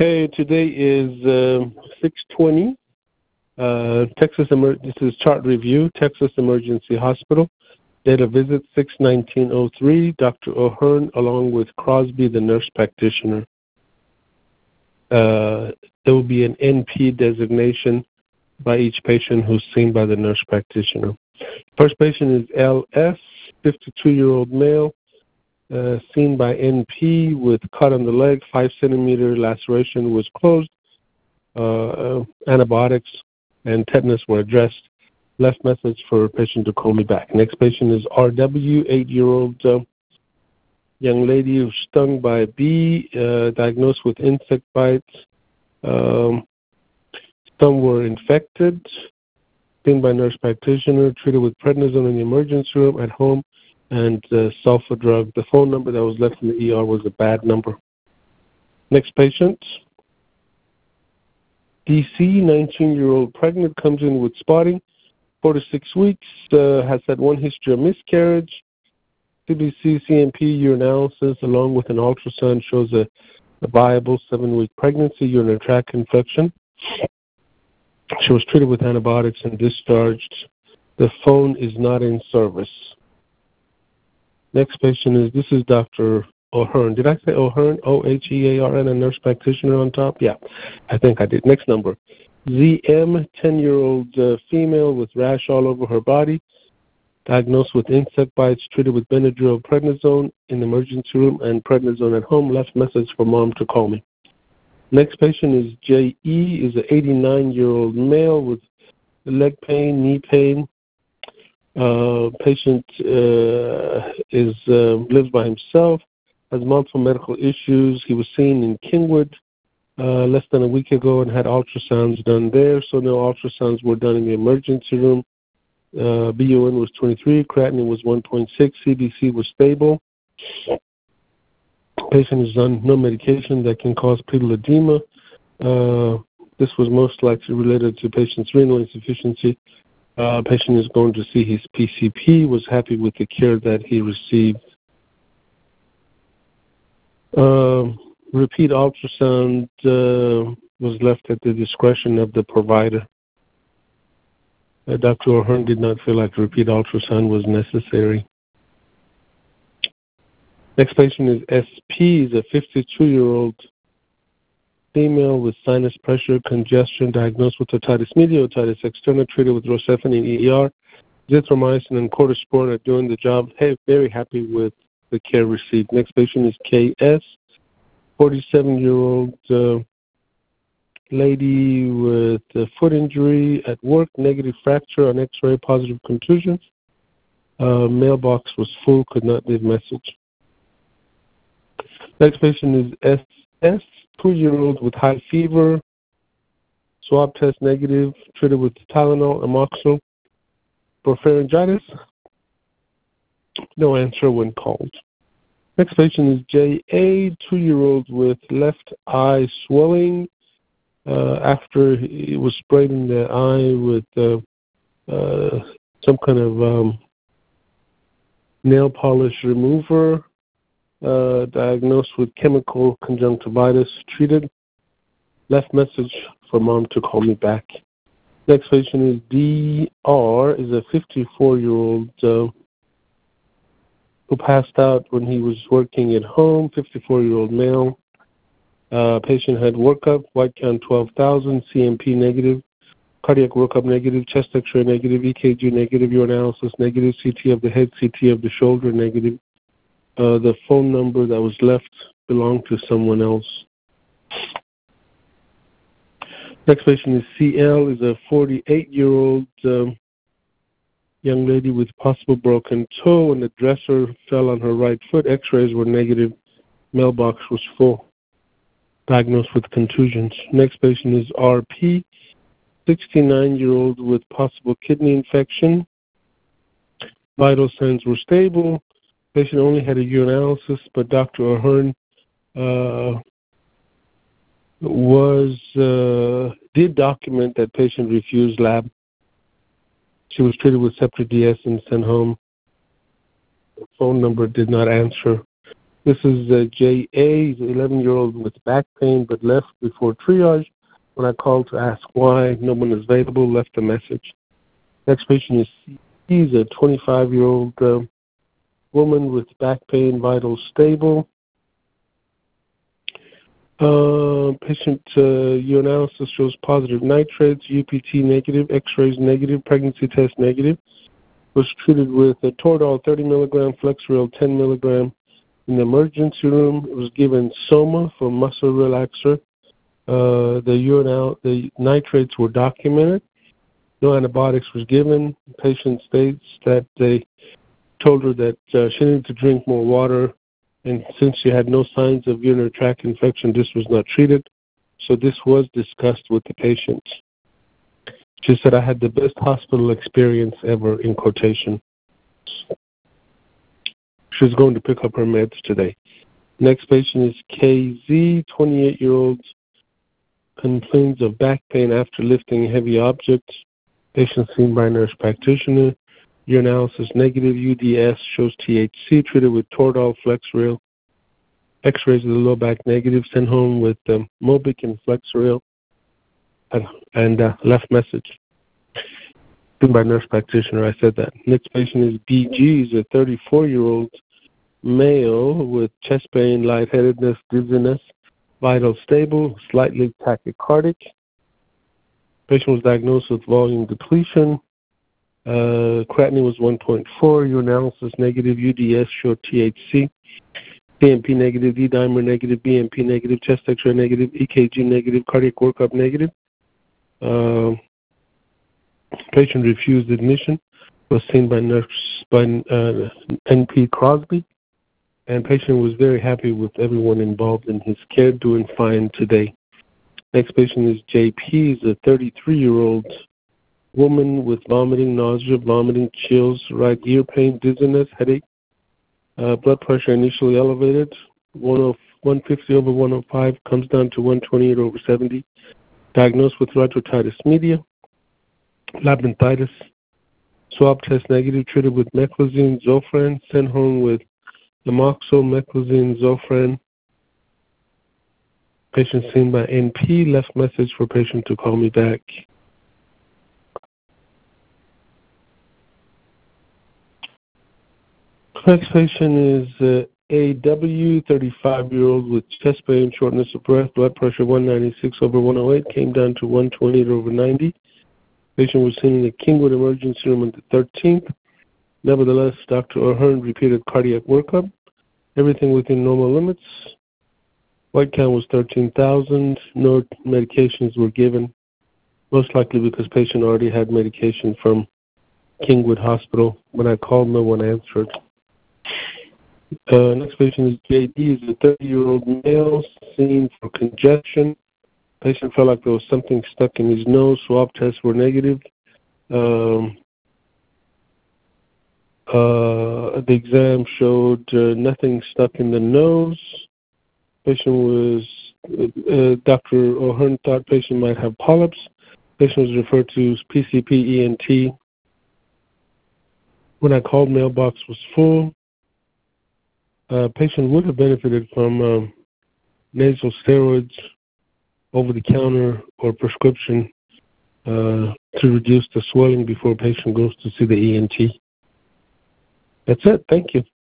Hey, today is 6:20. This is chart review. Texas Emergency Hospital. Date of visit 6/19/03. Dr. O'Hearn, along with Crosby, the nurse practitioner. There will be an NP designation by each patient who's seen by the nurse practitioner. First patient is LS, 52-year-old male. Seen by NP with cut on the leg, 5-centimeter laceration was closed. Antibiotics and tetanus were addressed. Left message for patient to call me back. Next patient is RW, 8-year-old young lady who was stung by a bee, diagnosed with insect bites. Some were infected. Seen by nurse practitioner, treated with prednisone in the emergency room at home, and sulfa drug. The phone number that was left in the ER was a bad number. Next patient, DC, 19-year-old pregnant, comes in with spotting, 4 to 6 weeks, has had one history of miscarriage. CBC, CMP, urinalysis, along with an ultrasound shows a viable 7-week pregnancy, urinary tract infection. She was treated with antibiotics and discharged. The phone is not in service. Next patient this is Dr. O'Hearn. Did I say O'Hearn? O-H-E-A-R-N, a nurse practitioner on top? Yeah, I think I did. Next number. ZM, 10-year-old female with rash all over her body, diagnosed with insect bites, treated with Benadryl, prednisone in the emergency room, and prednisone at home. Left message for mom to call me. Next patient is J.E., is an 89-year-old male with leg pain, knee pain. Patient lives by himself, has multiple medical issues. He was seen in Kingwood less than a week ago and had ultrasounds done there. So no ultrasounds were done in the emergency room. BUN was 23, creatinine was 1.6, CBC was stable. Patient is on no medication that can cause pedal edema. This was most likely related to patient's renal insufficiency. Patient is going to see his PCP, was happy with the care that he received. Repeat ultrasound was left at the discretion of the provider. Dr. O'Hearn did not feel like repeat ultrasound was necessary. Next patient is SP, is a 52-year-old female with sinus pressure, congestion, diagnosed with otitis media, otitis externa, treated with Rocephin ER, zithromycin, and cortisporin are doing the job. Hey, very happy with the care received. Next patient is KS, 47-year-old lady with a foot injury at work, negative fracture on X-ray, positive contusions. Mailbox was full, could not leave message. Next patient is SS, 2-year-old with high fever, swab test negative, treated with Tylenol, Amoxil. For pharyngitis, no answer when called. Next patient is JA, 2-year-old with left eye swelling after he was sprayed in the eye with some kind of nail polish remover. Diagnosed with chemical conjunctivitis, treated. Left message for mom to call me back. Next patient is DR, is a 54-year-old who passed out when he was working at home, 54-year-old male. Patient had workup, white count 12,000, CMP negative, cardiac workup negative, chest X-ray negative, EKG negative, urinalysis negative, CT of the head, CT of the shoulder negative. The phone number that was left belonged to someone else. Next patient is CL, is a 48-year-old young lady with possible broken toe, and the dresser fell on her right foot. X-rays were negative. Mailbox was full. Diagnosed with contusions. Next patient is RP, 69-year-old with possible kidney infection. Vital signs were stable. Patient only had a urinalysis, but Dr. O'Hearn did document that patient refused lab. She was treated with Septra DS and sent home. The phone number did not answer. This is J.A. He's an 11-year-old with back pain but left before triage. When I called to ask why no one is available, left a message. Next patient is C. He's a 25-year-old woman with back pain, vitals stable. Patient urinalysis shows positive nitrates, UPT negative, X-rays negative, pregnancy test negative. Was treated with a Toradol 30 milligram, Flexeril 10 milligram in the emergency room. It was given Soma for muscle relaxer. The nitrates were documented. No antibiotics was given. The patient states that they told her that she needed to drink more water, and since she had no signs of urinary tract infection, this was not treated. So this was discussed with the patient. She said, I had the best hospital experience ever, in quotation. She's going to pick up her meds today. Next patient is KZ, 28-year-old, complains of back pain after lifting heavy objects. Patient seen by a nurse practitioner. Urinalysis negative, UDS shows THC, treated with Toradol, Flexeril. X-rays of the low back negative, sent home with Mobic and Flexeril, and left message. Seen by nurse practitioner, I said that. Next patient is BG. He's a 34-year-old male with chest pain, lightheadedness, dizziness, vital stable, slightly tachycardic. Patient was diagnosed with volume depletion. Creatinine was 1.4, urinalysis negative, UDS showed THC, CMP negative, D-dimer negative, BMP negative, chest X-ray negative, EKG negative, cardiac workup negative. Patient refused admission, was seen by NP Crosby, and patient was very happy with everyone involved in his care, doing fine today. Next patient is JP. He's a 33-year-old woman with vomiting, nausea, vomiting, chills, right ear pain, dizziness, headache. Blood pressure initially elevated, 150 over 105, comes down to 128 over 70. Diagnosed with retrotitis media, labyrinthitis. Swab test negative, treated with meclizine, Zofran, sent home with Lamoxil, meclizine, Zofran. Patient seen by NP, left message for patient to call me back. Next patient is AW, 35-year-old with chest pain, shortness of breath, blood pressure 196 over 108, came down to 128 over 90. Patient was seen in the Kingwood emergency room on the 13th. Nevertheless, Dr. O'Hearn repeated cardiac workup. Everything within normal limits. White count was 13,000. No medications were given, most likely because patient already had medication from Kingwood Hospital. When I called, no one answered. Next patient is JD. He's a 30-year-old male seen for congestion. Patient felt like there was something stuck in his nose. Swab tests were negative. The exam showed nothing stuck in the nose. Patient was, Dr. O'Hearn thought patient might have polyps. Patient was referred to PCP ENT. When I called, mailbox was full. Patient would have benefited from nasal steroids, over-the-counter or prescription to reduce the swelling before patient goes to see the ENT. That's it. Thank you.